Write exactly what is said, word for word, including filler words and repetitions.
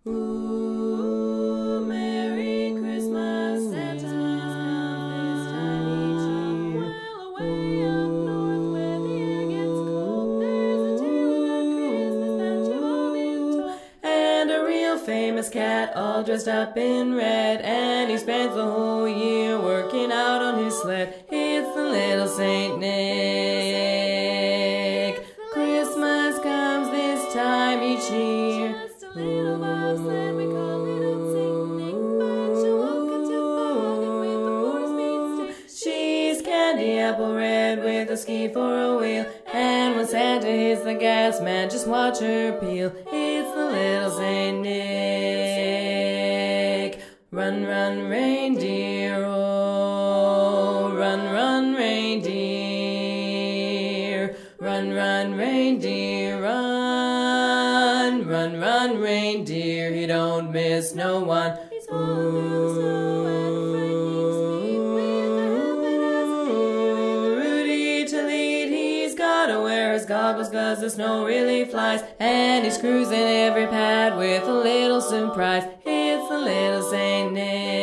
Ooh, Merry Christmas, Santa's come this time each year. Well, away up north where the air gets cold, there's a tale about Christmas that you've all been told. And a real famous cat all dressed up in red, and he spends the whole year working out on his sled. It's the little Saint Nick. Christmas comes this time each year. Just a little bobsled, we call it Saint Nick, but she'll walk into bargain with the four-speed stick. She's candy apple red with a ski for a wheel, and when Santa hits the gas, man, just watch her peel. It's the little Saint Nick. Run, run, reindeer, oh, run, run, reindeer. Run, run, reindeer, run, run, run, reindeer. He don't miss no one. He's all through snow and frightening sleet with a helmet as a hero. Rudy to lead, he's gotta wear his goggles 'cause the snow really flies, and he's cruising every pad with a little surprise. It's the little Saint Nick.